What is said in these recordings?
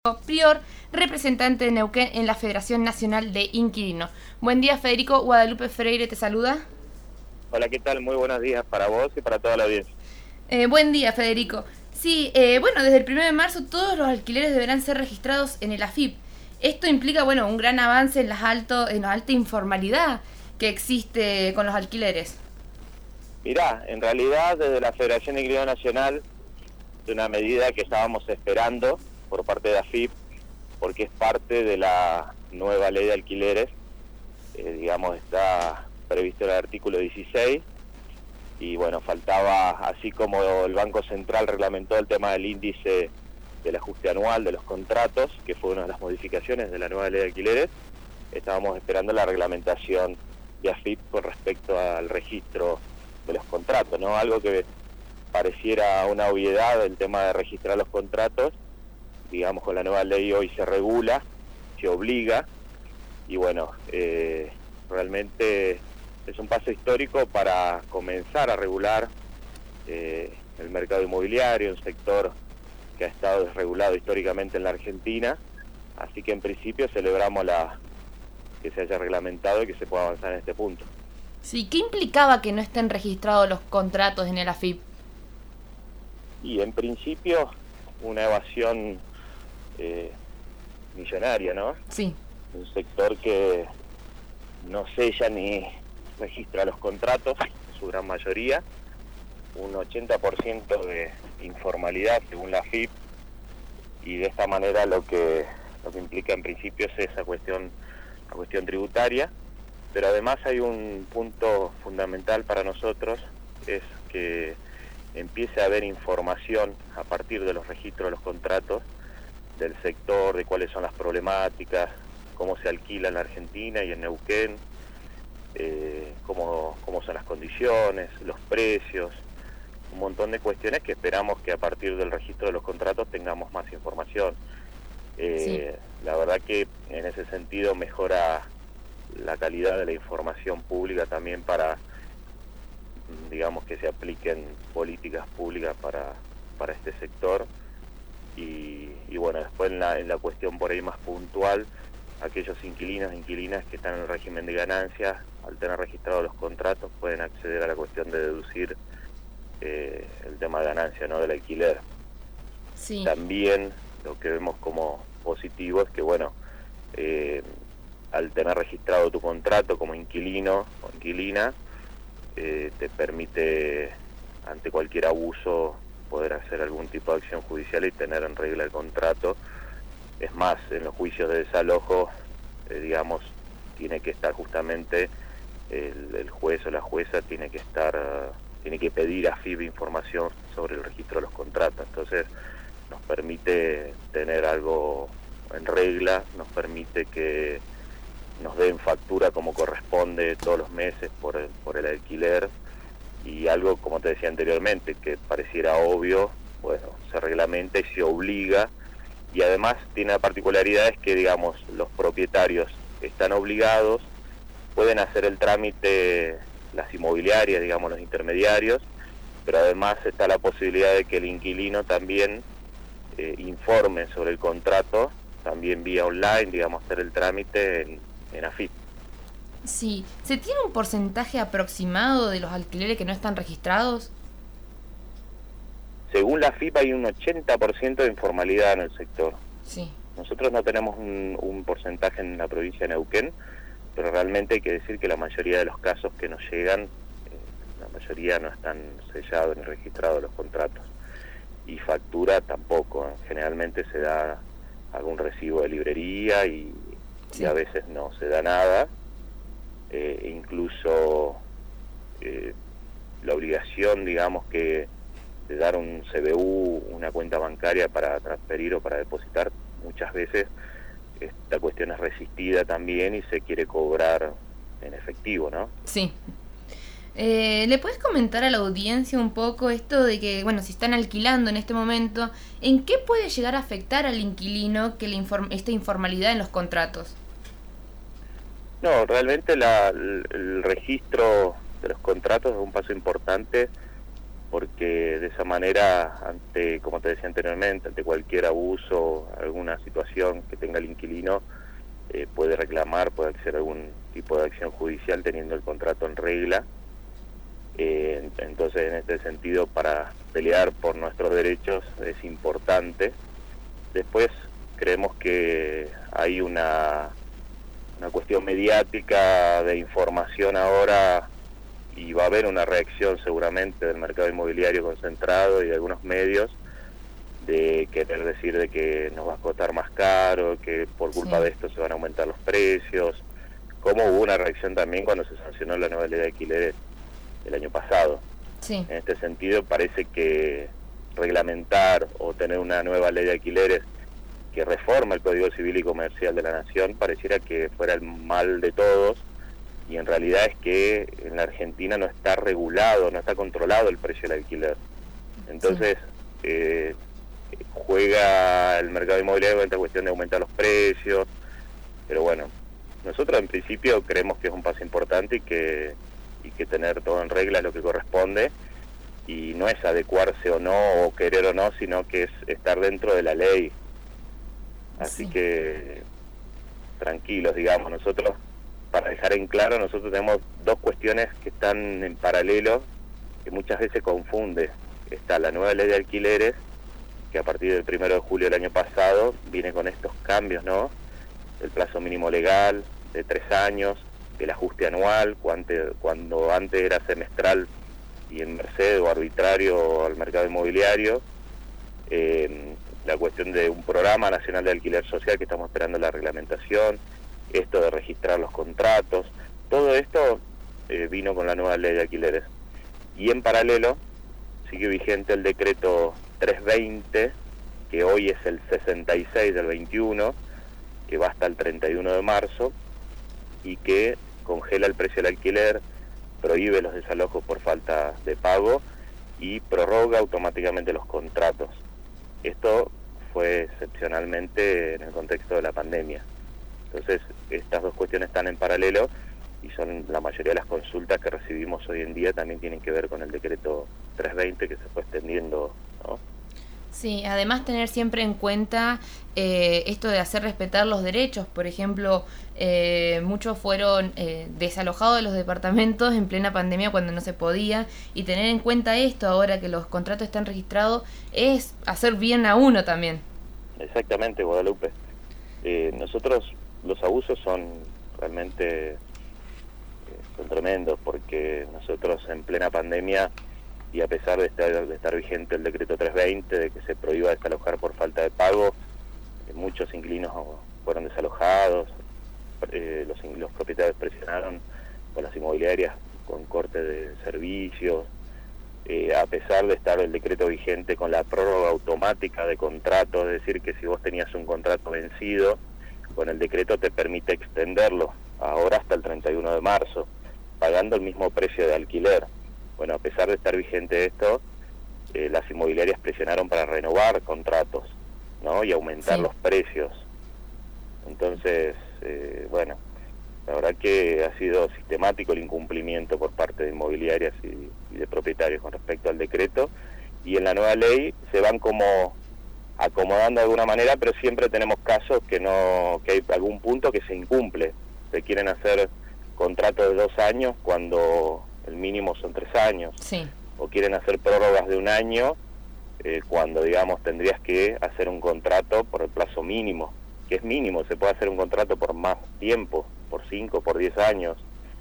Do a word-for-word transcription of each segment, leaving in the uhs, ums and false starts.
Prior, representante de Neuquén en la Federación Nacional de Inquilinos. Buen día, Federico. Guadalupe Freire te saluda. Hola, ¿qué tal? Muy buenos días para vos y para toda la audiencia. Eh, buen día, Federico. Sí, eh, bueno, desde el primero de marzo todos los alquileres deberán ser registrados en el A F I P. Esto implica, bueno, un gran avance en, las alto, en la alta informalidad que existe con los alquileres. Mirá, en realidad desde la Federación de Inquilinos Nacional es una medida que estábamos esperando por parte de A F I P, porque es parte de la nueva ley de alquileres. Eh, digamos, está previsto en el artículo dieciséis, y bueno, faltaba, así como el Banco Central reglamentó el tema del índice del ajuste anual de los contratos, que fue una de las modificaciones de la nueva ley de alquileres, estábamos esperando la reglamentación de A F I P con respecto al registro de los contratos, ¿no? Algo que pareciera una obviedad, el tema de registrar los contratos. Digamos, con la nueva ley hoy se regula, se obliga, y bueno, eh, realmente es un paso histórico para comenzar a regular eh, el mercado inmobiliario, un sector que ha estado desregulado históricamente en la Argentina, así que en principio celebramos la que se haya reglamentado y que se pueda avanzar en este punto. Sí, ¿qué implicaba que no estén registrados los contratos en el A F I P? Y en principio una evasión eh, millonaria, ¿no? Sí. Un sector que no sella ni registra los contratos, en su gran mayoría, un ochenta por ciento de informalidad según la A F I P, y de esta manera lo que lo que implica en principio es esa cuestión, la cuestión tributaria, pero además hay un punto fundamental para nosotros, es que empiece a haber información a partir de los registros de los contratos del sector, de cuáles son las problemáticas, cómo se alquila en la Argentina y en Neuquén, eh, cómo, cómo son las condiciones, los precios, un montón de cuestiones que esperamos que a partir del registro de los contratos tengamos más información. Eh, sí. La verdad que en ese sentido mejora la calidad de la información pública también para, digamos, que se apliquen políticas públicas para, para este sector. Y, y bueno, después en la, en la cuestión por ahí más puntual, aquellos inquilinos e inquilinas que están en el régimen de ganancias, al tener registrados los contratos, pueden acceder a la cuestión de deducir eh, el tema de ganancia, ¿no?, del alquiler. Sí. También lo que vemos como positivo es que, bueno, eh, al tener registrado tu contrato como inquilino o inquilina, eh, te permite, ante cualquier abuso, poder hacer algún tipo de acción judicial y tener en regla el contrato. Es más, en los juicios de desalojo, eh, digamos, tiene que estar justamente el, el juez o la jueza tiene que estar, uh, tiene que pedir a F I P información sobre el registro de los contratos. Entonces, nos permite tener algo en regla, nos permite que nos den factura como corresponde todos los meses por el, por el alquiler, y algo, como te decía anteriormente, que pareciera obvio, bueno, se reglamenta y se obliga, y además tiene la particularidad es que, digamos, los propietarios están obligados, pueden hacer el trámite las inmobiliarias, digamos, los intermediarios, pero además está la posibilidad de que el inquilino también eh, informe sobre el contrato, también vía online, digamos, hacer el trámite en, en A F I P. Sí, ¿se tiene un porcentaje aproximado de los alquileres que no están registrados? Según la F I P hay un ochenta por ciento de informalidad en el sector. Sí. Nosotros no tenemos un, un porcentaje en la provincia de Neuquén, pero realmente hay que decir que la mayoría de los casos que nos llegan, eh, la mayoría no están sellados ni registrados los contratos. Y factura tampoco, ¿eh? Generalmente se da algún recibo de librería y, sí. y a veces no se da nada. Eh, incluso eh, la obligación, digamos, que de dar un C B U, una cuenta bancaria para transferir o para depositar, muchas veces esta cuestión es resistida también y se quiere cobrar en efectivo, ¿no? Sí. Eh, ¿Le puedes comentar a la audiencia un poco esto de que, bueno, si están alquilando en este momento, ¿en qué puede llegar a afectar al inquilino que le inform- esta informalidad en los contratos? No, realmente la, el, el registro de los contratos es un paso importante porque de esa manera, ante, como te decía anteriormente, ante cualquier abuso, alguna situación que tenga el inquilino, eh, puede reclamar, puede hacer algún tipo de acción judicial teniendo el contrato en regla. Eh, entonces, en este sentido, para pelear por nuestros derechos es importante. Después, creemos que hay una, una cuestión mediática de información ahora, y va a haber una reacción seguramente del mercado inmobiliario concentrado y de algunos medios de querer decir de que nos va a costar más caro, que por culpa sí. de esto se van a aumentar los precios, como hubo una reacción también cuando se sancionó la nueva ley de alquileres el año pasado. Sí. En este sentido, parece que reglamentar o tener una nueva ley de alquileres que reforma el Código Civil y Comercial de la Nación pareciera que fuera el mal de todos, y en realidad es que en la Argentina no está regulado, no está controlado el precio del alquiler. Entonces, sí. eh, juega el mercado inmobiliario con esta cuestión de aumentar los precios, pero bueno, nosotros en principio creemos que es un paso importante y que, y que tener todo en regla es lo que corresponde, y no es adecuarse o no, o querer o no, sino que es estar dentro de la ley. Así sí. que tranquilos, digamos, nosotros, para dejar en claro, nosotros tenemos dos cuestiones que están en paralelo, que muchas veces confunde. Está la nueva ley de alquileres, que a partir del primero de julio del año pasado viene con estos cambios, ¿no? El plazo mínimo legal de tres años, el ajuste anual, cuando, cuando antes era semestral y en merced o arbitrario al mercado inmobiliario, eh, la cuestión de un programa nacional de alquiler social que estamos esperando la reglamentación, esto de registrar los contratos, todo esto eh, vino con la nueva ley de alquileres. Y en paralelo sigue vigente el decreto trescientos veinte, que hoy es el sesenta y seis del veintiuno, que va hasta el treinta y uno de marzo, y que congela el precio del alquiler, prohíbe los desalojos por falta de pago y prorroga automáticamente los contratos. Esto fue excepcionalmente en el contexto de la pandemia. Entonces, estas dos cuestiones están en paralelo y son la mayoría de las consultas que recibimos hoy en día también tienen que ver con el decreto trescientos veinte que se fue extendiendo, ¿no? Sí, además tener siempre en cuenta eh, esto de hacer respetar los derechos. Por ejemplo, eh, muchos fueron eh, desalojados de los departamentos en plena pandemia cuando no se podía, y tener en cuenta esto ahora que los contratos están registrados es hacer bien a uno también. Exactamente, Guadalupe. Eh, nosotros los abusos son realmente eh, son tremendos, porque nosotros en plena pandemia, y a pesar de estar, de estar vigente el decreto trescientos veinte, de que se prohíba desalojar por falta de pago, eh, muchos inquilinos fueron desalojados, eh, los, los propietarios presionaron con las inmobiliarias con corte de servicios, eh, a pesar de estar el decreto vigente con la prórroga automática de contrato, es decir, que si vos tenías un contrato vencido, con el decreto te permite extenderlo ahora hasta el treinta y uno de marzo, pagando el mismo precio de alquiler. Bueno, a pesar de estar vigente esto, eh, las inmobiliarias presionaron para renovar contratos, ¿no? Y aumentar sí. los precios. Entonces, eh, bueno, la verdad que ha sido sistemático el incumplimiento por parte de inmobiliarias y, y de propietarios con respecto al decreto, y en la nueva ley se van como acomodando de alguna manera, pero siempre tenemos casos que no, que hay algún punto que se incumple. Se quieren hacer contratos de dos años cuando el mínimo son tres años, sí. o quieren hacer prórrogas de un año eh, cuando, digamos, tendrías que hacer un contrato por el plazo mínimo, que es mínimo. Se puede hacer un contrato por más tiempo, por cinco, por diez años.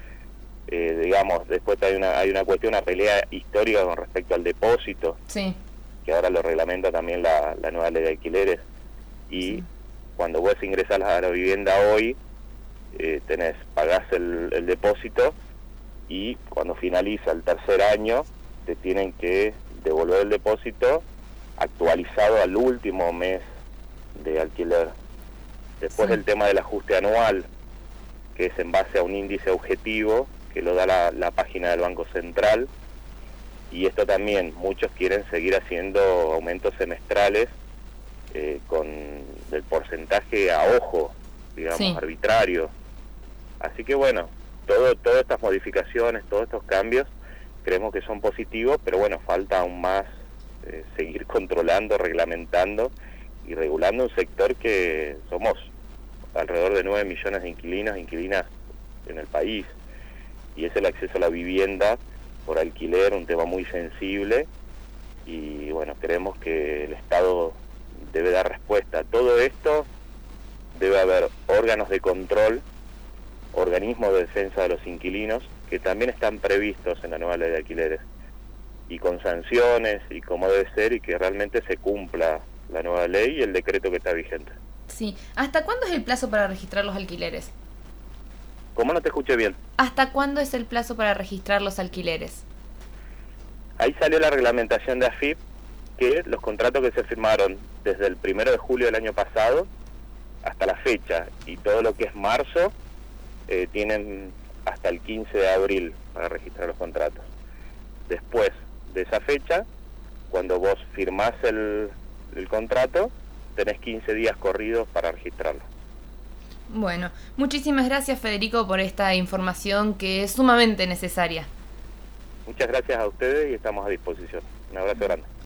Eh, digamos, después hay una hay una cuestión, una pelea histórica con respecto al depósito, sí. que ahora lo reglamenta también la, la nueva ley de alquileres, y sí. cuando vos ingresás a la vivienda hoy, eh, tenés, pagás el, el depósito, y cuando finaliza el tercer año te tienen que devolver el depósito actualizado al último mes de alquiler. Después sí. el tema del ajuste anual, que es en base a un índice objetivo que lo da la, la página del Banco Central, y esto también muchos quieren seguir haciendo aumentos semestrales eh, con el porcentaje a ojo, digamos, sí. arbitrario. Así que bueno, todo, todas estas modificaciones, todos estos cambios creemos que son positivos, pero bueno, falta aún más eh, seguir controlando, reglamentando y regulando un sector que somos alrededor de nueve millones de inquilinos e inquilinas en el país, y es el acceso a la vivienda por alquiler, un tema muy sensible, y bueno, creemos que el Estado debe dar respuesta a todo esto. Debe haber órganos de control, organismos de defensa de los inquilinos, que también están previstos en la nueva ley de alquileres, y con sanciones y como debe ser, y que realmente se cumpla la nueva ley y el decreto que está vigente. Sí. ¿Hasta cuándo es el plazo para registrar los alquileres? ¿Cómo? No te escuché bien. ¿Hasta cuándo es el plazo para registrar los alquileres? Ahí salió la reglamentación de A F I P, que los contratos que se firmaron desde el primero de julio del año pasado hasta la fecha, y todo lo que es marzo, eh, tienen hasta el quince de abril para registrar los contratos. Después de esa fecha, cuando vos firmás el, el contrato, tenés quince días corridos para registrarlo. Bueno, muchísimas gracias, Federico, por esta información que es sumamente necesaria. Muchas gracias a ustedes y estamos a disposición. Un abrazo grande.